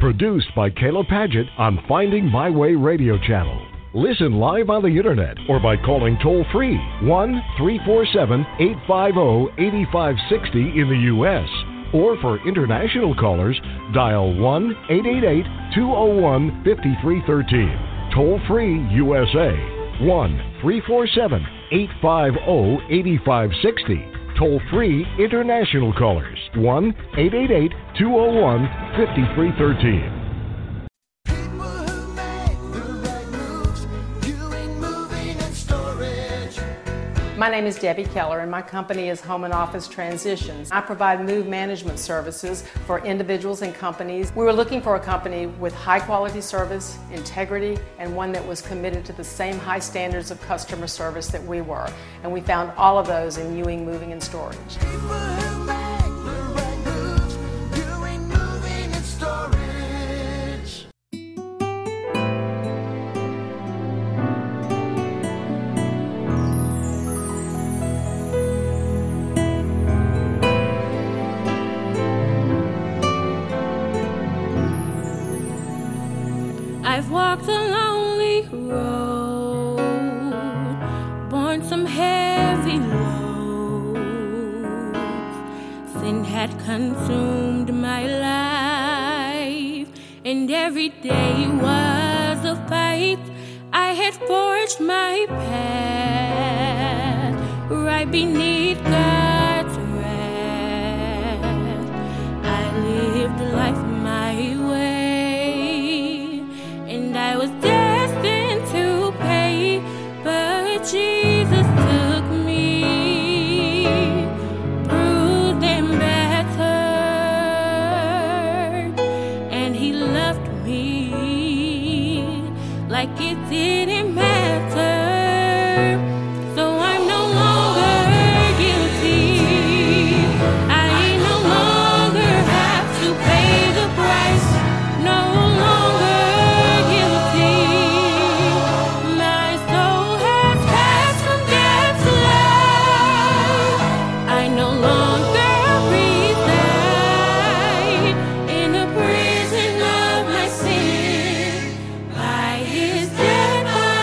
Produced by Kayla Padgett on Finding My Way Radio Channel. Listen live on the internet or by calling toll-free 1-347-850-8560 in the U.S. Or for international callers, dial 1-888-201-5313. Toll-free USA, 1-347-850-8560. Toll-free international callers, 1-888-201-5313. My name is Debbie Keller and my company is Home and Office Transitions. I provide move management services for individuals and companies. We were looking for a company with high quality service, integrity, and one that was committed to the same high standards of customer service that we were. And we found all of those in Ewing Moving and Storage. I've walked a lonely road, borne some heavy loads. Sin had consumed my life, and every day was a fight. I had forged my path right beneath God's wrath. I lived life my way. I was destined to pay, but Jesus took me, bruised and battered, and He loved me like it didn't matter. So I'm no longer guilty. I no longer have to pay the price. No longer in a prison of my sin. By His death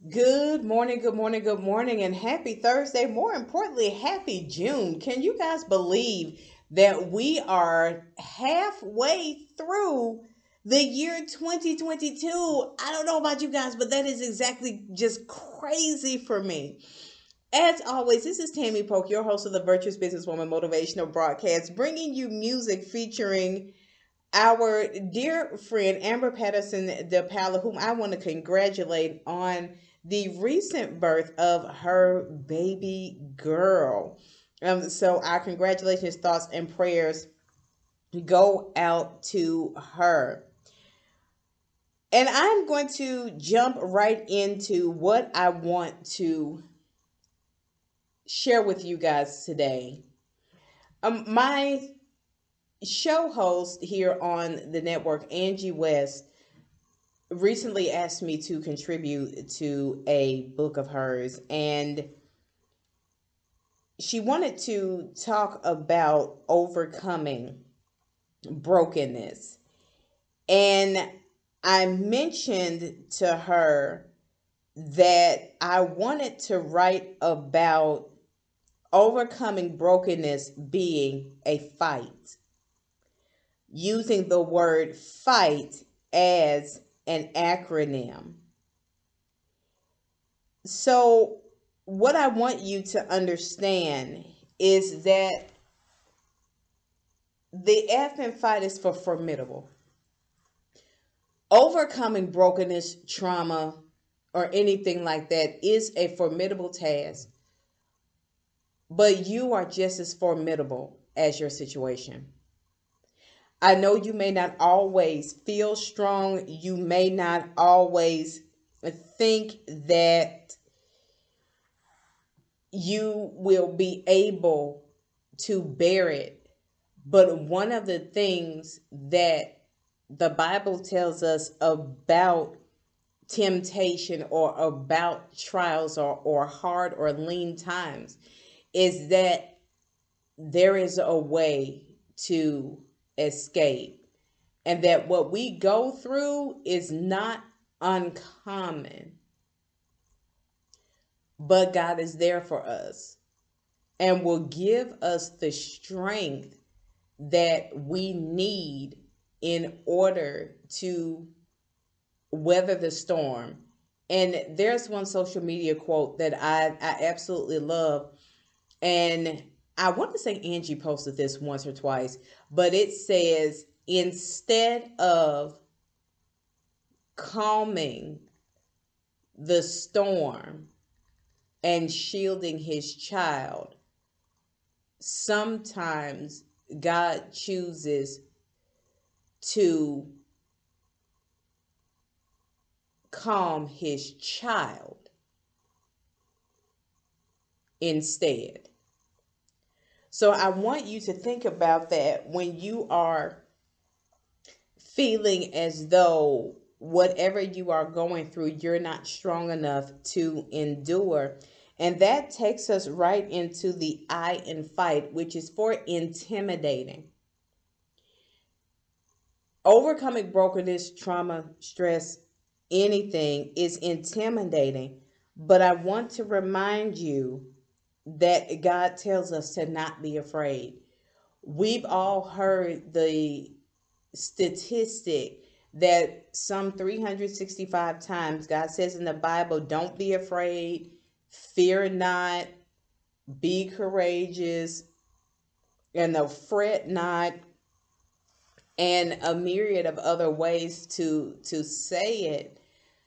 Good morning, good morning, good morning, and happy Thursday. More importantly, happy June. Can you guys believe that we are halfway through the year 2022? I don't know about you guys, but that is exactly just crazy for me. As always, this is Tammy Polk, your host of the Virtuous Businesswoman Motivational Broadcast, bringing you music featuring our dear friend Amber Patterson DePaula, whom I want to congratulate on the recent birth of her baby girl. So our congratulations, thoughts, and prayers go out to her. And I'm going to jump right into what I want to share with you guys today. My show host here on the network, Angie West, recently asked me to contribute to a book of hers, and she wanted to talk about overcoming brokenness. And I mentioned to her that I wanted to write about overcoming brokenness being a fight, using the word fight as an acronym. So, what I want you to understand is that the F in fight is for formidable. Overcoming brokenness, trauma, or anything like that is a formidable task, but you are just as formidable as your situation. I know you may not always feel strong. You may not always think that you will be able to bear it. But one of the things that the Bible tells us about temptation or about trials or hard or lean times is that there is a way to escape, and that what we go through is not uncommon, but God is there for us and will give us the strength that we need in order to weather the storm. And there's one social media quote that I absolutely love, and I want to say Angie posted this once or twice, but it says, instead of calming the storm and shielding his child, sometimes God chooses to calm his child instead. So I want you to think about that when you are feeling as though whatever you are going through, you're not strong enough to endure. And that takes us right into the I in fight, which is for intimidating. Overcoming brokenness, trauma, stress, anything is intimidating. But I want to remind you that God tells us to not be afraid. We've all heard the statistic that some 365 times God says in the Bible, don't be afraid, fear not, be courageous, and fret not, and a myriad of other ways to say it.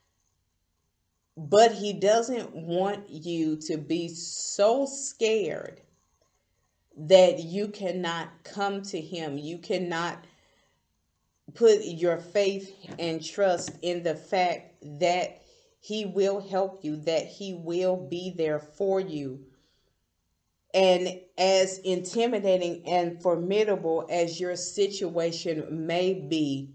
But he doesn't want you to be so scared that you cannot come to him. You cannot put your faith and trust in the fact that he will help you, that he will be there for you. And as intimidating and formidable as your situation may be,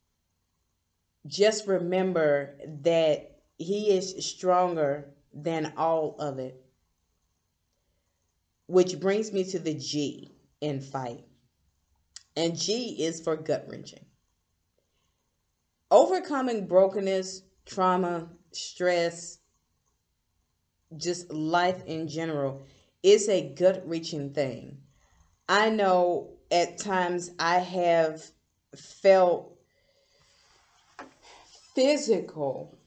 just remember that he is stronger than all of it. Which brings me to the G in fight. And G is for gut-wrenching. Overcoming brokenness, trauma, stress, just life in general, is a gut-wrenching thing. I know at times I have felt physical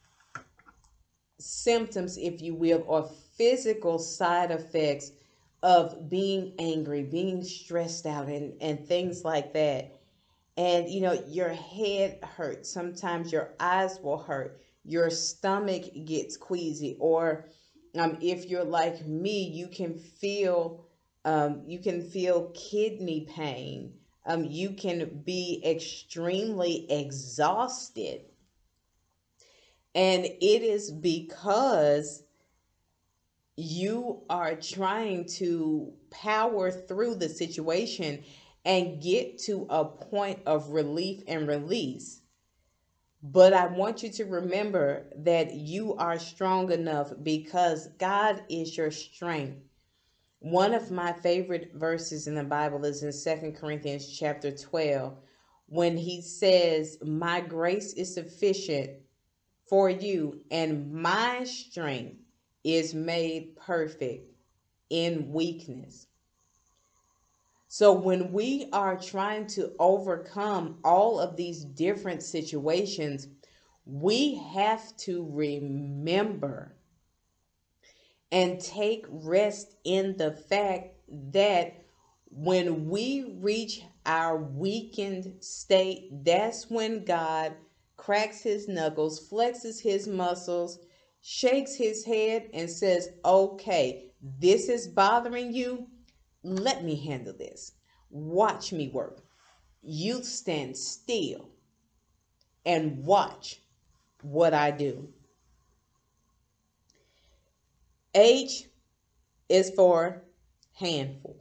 symptoms, if you will, or physical side effects of being angry, being stressed out, and things like that. And your head hurts. Sometimes your eyes will hurt. Your stomach gets queasy, or if you're like me, you can feel kidney pain. You can be extremely exhausted, and it is because you are trying to power through the situation and get to a point of relief and release. But I want you to remember that you are strong enough because God is your strength. One of my favorite verses in the Bible is in 2 Corinthians chapter 12, when he says, "My grace is sufficient for you, and my strength is made perfect in weakness." So when we are trying to overcome all of these different situations, we have to remember and take rest in the fact that when we reach our weakened state, that's when God cracks his knuckles, flexes his muscles, shakes his head, and says, "Okay, this is bothering you. Let me handle this. Watch me work. You stand still and watch what I do." H is for handful.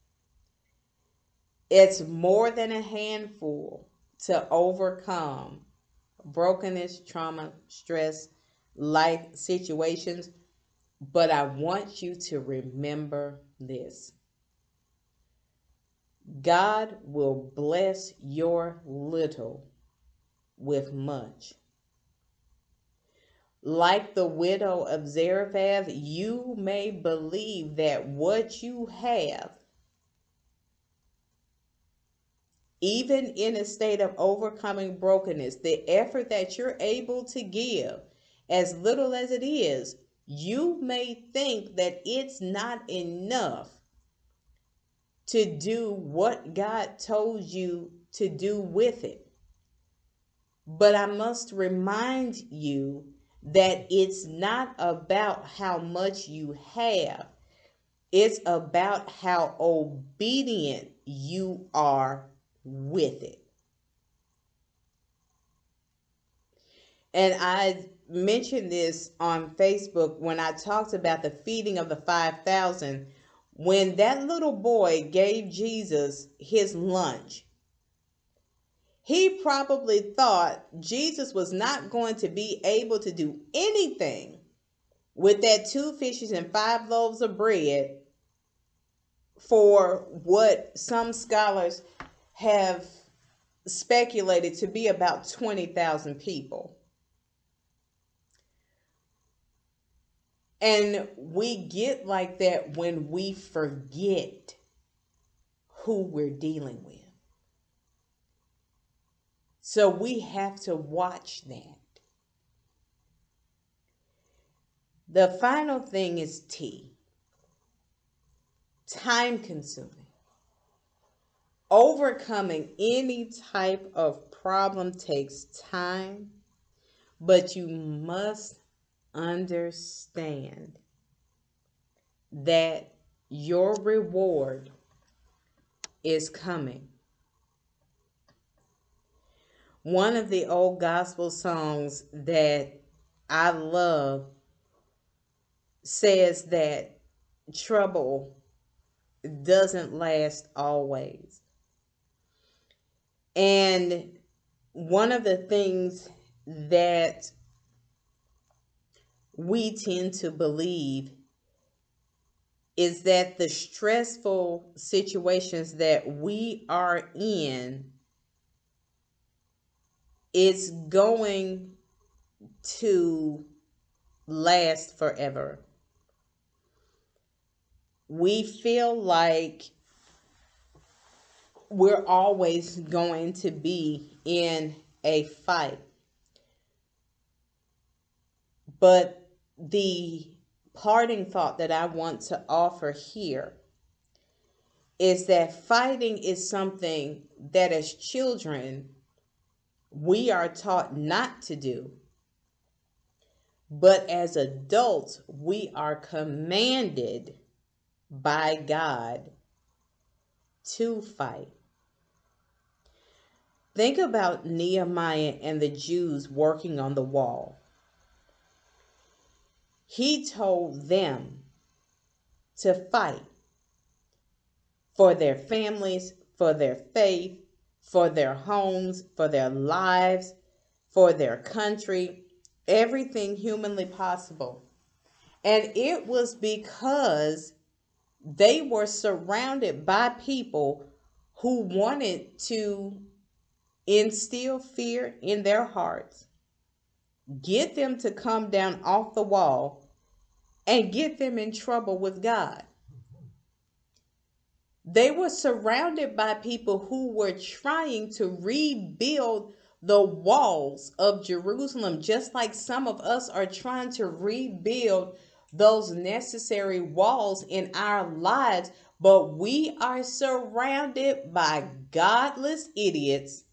It's more than a handful to overcome brokenness, trauma, stress, life situations. But I want you to remember this: God will bless your little with much. Like the widow of Zarephath, you may believe that what you have, even in a state of overcoming brokenness, the effort that you're able to give, as little as it is, you may think that it's not enough to do what God told you to do with it. But I must remind you that it's not about how much you have. It's about how obedient you are with it. And I mentioned this on Facebook when I talked about the feeding of the 5,000. When that little boy gave Jesus his lunch, he probably thought Jesus was not going to be able to do anything with that 2 fishes and 5 loaves of bread for what some scholars have speculated to be about 20,000 people. And we get like that when we forget who we're dealing with. So we have to watch that. The final thing is T. Time consuming. Overcoming any type of problem takes time, but you must understand that your reward is coming. One of the old gospel songs that I love says that trouble doesn't last always. And one of the things that we tend to believe is that the stressful situations that we are in, it's going to last forever. we feel like we're always going to be in a fight. But the parting thought that I want to offer here is that fighting is something that as children we are taught not to do. But as adults, we are commanded by God to fight. Think about Nehemiah and the Jews working on the wall. He told them to fight for their families, for their faith, for their homes, for their lives, for their country, everything humanly possible. And it was because they were surrounded by people who wanted to instill fear in their hearts, get them to come down off the wall, and get them in trouble with God. They were surrounded by people who were trying to rebuild the walls of Jerusalem, just like some of us are trying to rebuild those necessary walls in our lives. But we are surrounded by godless idiots,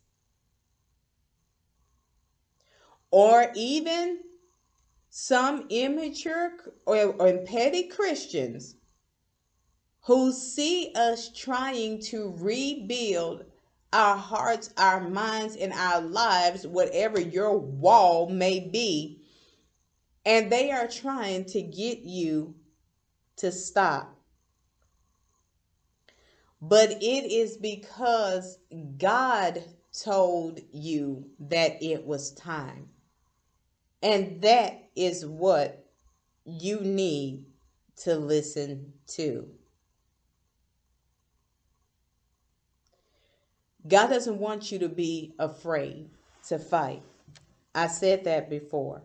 or even some immature or petty Christians who see us trying to rebuild our hearts, our minds, and our lives, whatever your wall may be, and they are trying to get you to stop. But it is because God told you that it was time. And that is what you need to listen to. God doesn't want you to be afraid to fight. I said that before.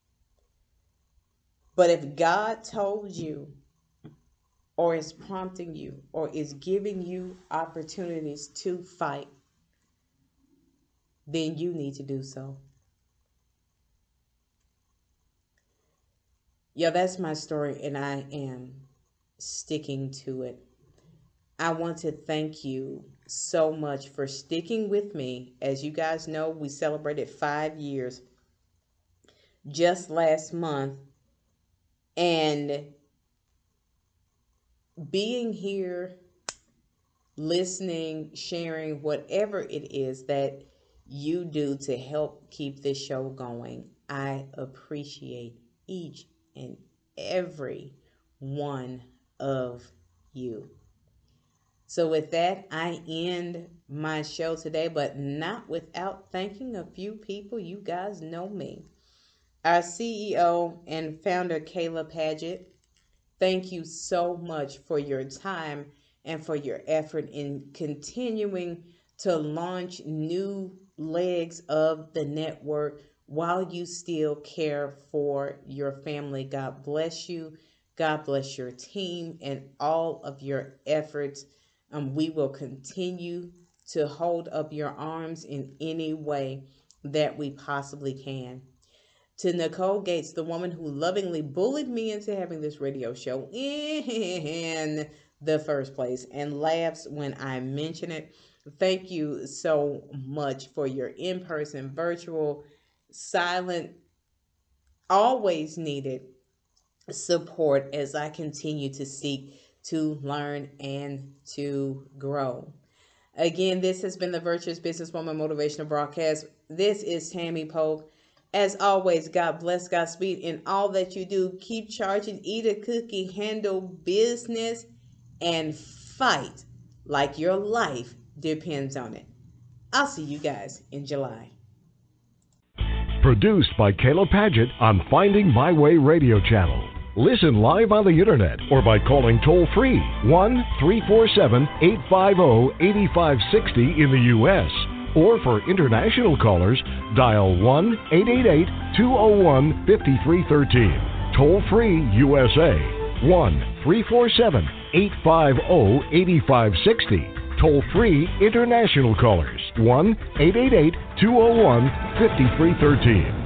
But if God told you, or is prompting you, or is giving you opportunities to fight, then you need to do so. Yeah, that's my story, and I am sticking to it. I want to thank you so much for sticking with me. As you guys know, we celebrated 5 years just last month, and being here, listening, sharing, whatever it is that you do to help keep this show going, I appreciate each and every one of you. So with that, I end my show today, but not without thanking a few people. You guys know me. Our CEO and founder, Kayla Paget. Thank you so much for your time and for your effort in continuing to launch new legs of the network while you still care for your family. God bless you. God bless your team and all of your efforts. We will continue to hold up your arms in any way that we possibly can. To Nicole Gates, the woman who lovingly bullied me into having this radio show in the first place and laughs when I mention it. Thank you so much for your in-person, virtual, silent, always needed support as I continue to seek to learn and to grow. Again, this has been the Virtuous Businesswoman Motivational Broadcast. This is Tammy Polk. As always, God bless, Godspeed in all that you do. Keep charging, eat a cookie, handle business, and fight like your life depends on it. I'll see you guys in July. Produced by Kayla Paget on Finding My Way Radio Channel. Listen live on the internet or by calling toll-free 1-347-850-8560 in the U.S. Or for international callers, dial 1-888-201-5313. Toll-free USA 1-347-850-8560. 850-8560. Toll-free international callers, 1-888-201-5313.